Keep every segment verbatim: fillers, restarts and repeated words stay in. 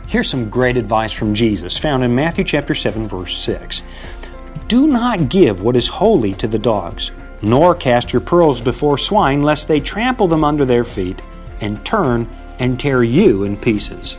Here's some great advice from Jesus found in Matthew chapter seven, verse six. Do not give what is holy to the dogs, nor cast your pearls before swine, lest they trample them under their feet and turn and tear you in pieces.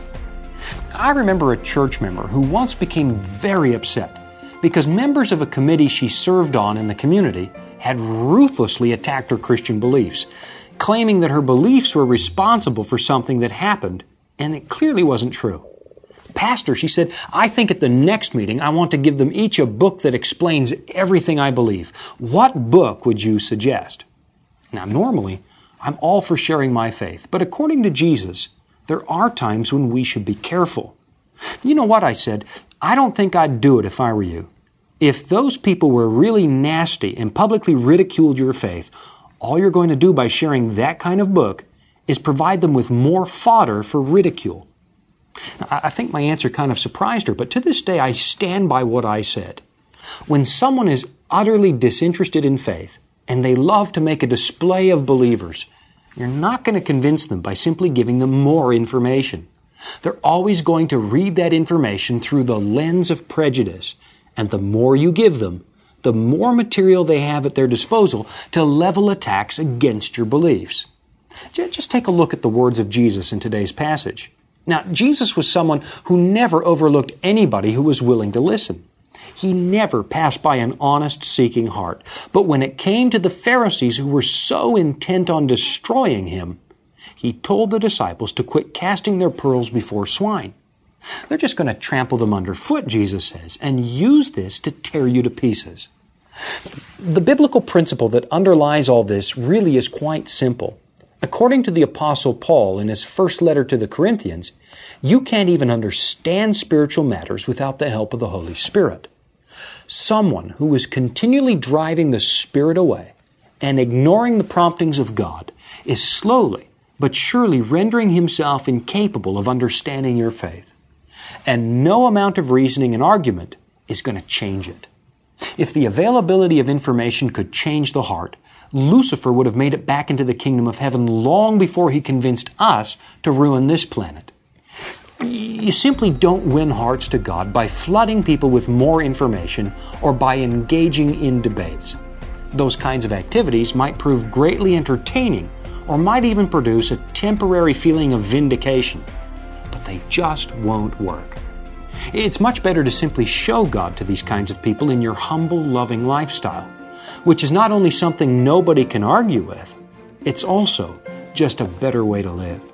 I remember a church member who once became very upset because members of a committee she served on in the community had ruthlessly attacked her Christian beliefs, claiming that her beliefs were responsible for something that happened, and it clearly wasn't true. Pastor, she said, I think at the next meeting I want to give them each a book that explains everything I believe. What book would you suggest? Now, normally, I'm all for sharing my faith, but according to Jesus, there are times when we should be careful. You know what, I said, I don't think I'd do it if I were you. If those people were really nasty and publicly ridiculed your faith, all you're going to do by sharing that kind of book is provide them with more fodder for ridicule. I think my answer kind of surprised her, but to this day I stand by what I said. When someone is utterly disinterested in faith and they love to make a display of believers, you're not going to convince them by simply giving them more information. They're always going to read that information through the lens of prejudice, and the more you give them, the more material they have at their disposal to level attacks against your beliefs. Just take a look at the words of Jesus in today's passage. Now, Jesus was someone who never overlooked anybody who was willing to listen. He never passed by an honest, seeking heart. But when it came to the Pharisees who were so intent on destroying him, he told the disciples to quit casting their pearls before swine. They're just going to trample them underfoot, Jesus says, and use this to tear you to pieces. The biblical principle that underlies all this really is quite simple. According to the Apostle Paul in his first letter to the Corinthians, you can't even understand spiritual matters without the help of the Holy Spirit. Someone who is continually driving the Spirit away and ignoring the promptings of God is slowly but surely rendering himself incapable of understanding your faith. And no amount of reasoning and argument is going to change it. If the availability of information could change the heart, Lucifer would have made it back into the kingdom of heaven long before he convinced us to ruin this planet. You simply don't win hearts to God by flooding people with more information or by engaging in debates. Those kinds of activities might prove greatly entertaining or might even produce a temporary feeling of vindication, but they just won't work. It's much better to simply show God to these kinds of people in your humble, loving lifestyle, which is not only something nobody can argue with, it's also just a better way to live.